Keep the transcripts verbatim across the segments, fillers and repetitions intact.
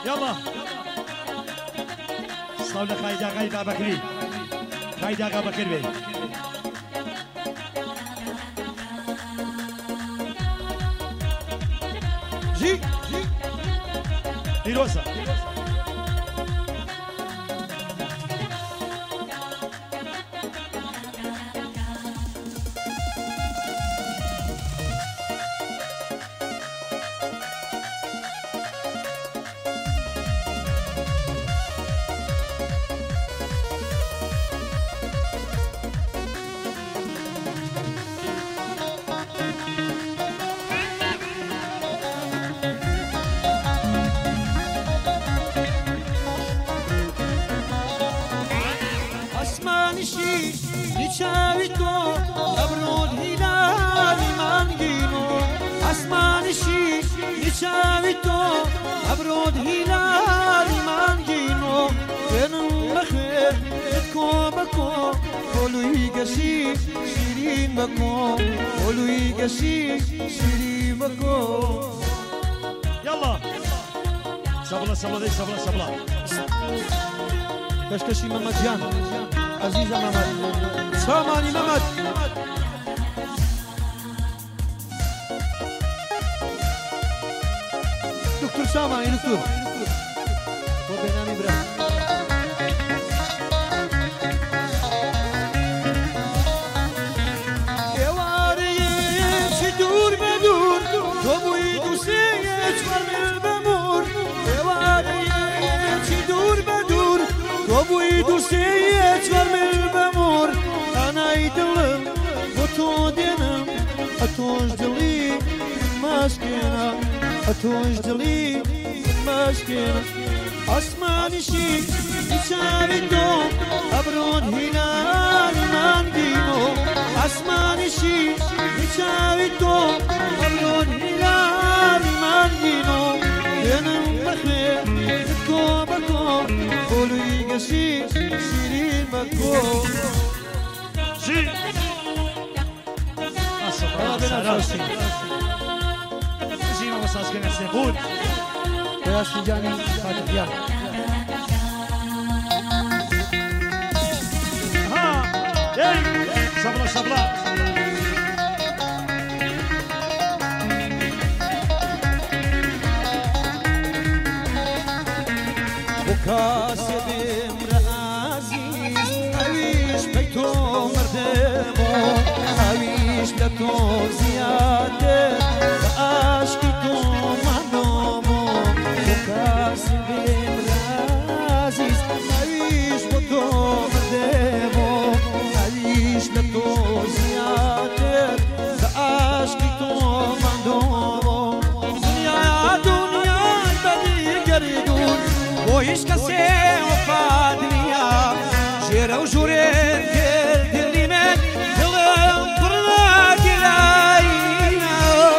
يلا صولة خايدة غايبة بكري خايدة غايبة بكري جي جي ديروسا شاويتو أبرود هلالي مانجينو أسمان شي شاويتو أبرود هلالي مانجينو كنم بخير بكو بكو قولو يقشي شيرين بكو قولو يقشي شيرين بكو يلا صبلا صبلا دي صبلا صبلا كشكشي محمد جان عزيزة محمد سامعني محمد دكتور سامعني دكتور وبينامي برا يواري تدور بدور توبوي دوسيت فرمل بمور يواري تدور بدور توبوي دوسيت فرمل بمور أنا يدلم وتو دينم أتوش دلي ماسكينا أتوش دلي ماسكينا أسمعني شي يشاري دوم أبرون هلال مانجينو أسمعني شي يشاري دوم أبرون هلال مانجينو ينم بخير بكو بكو قولوا يقشي شيرين بكو جي ربنا يفوزك زي ما وصلت كنا سنقول يا سجاني فاتح يا ها اي صبلا صبلا وكاسب عزيز عيش بيتو مردمو عيش لتو زيادة عاشقتو مهنومو وكاسب عزيز عيش بيتو مردمو عيش لتو زيادة عاشقتو مهنومو دنيا دنيا بدي قريدون ويش كسي وفادنيا جيرا وجورين كل دلي من دلم برنا كلاينا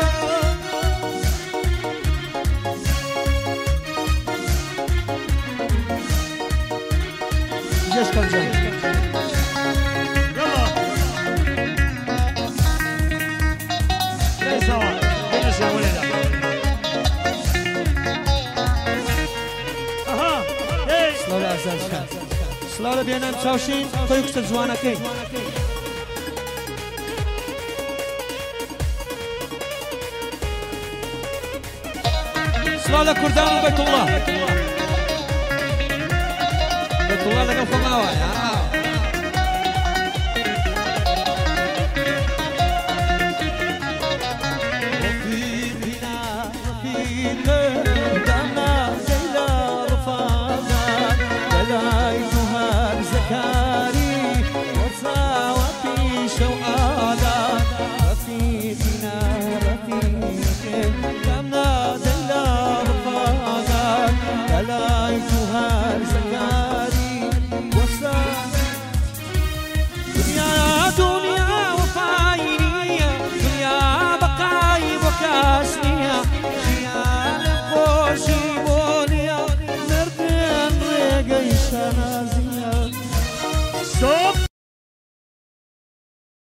جيش كان جاي يلا لا سوا بين يا ولد اها اي سلام عزاز خان سلام بينام تشاوشين طيق سلزوانا كي سلام كردان وبيت الله بيت الله لقى فماوة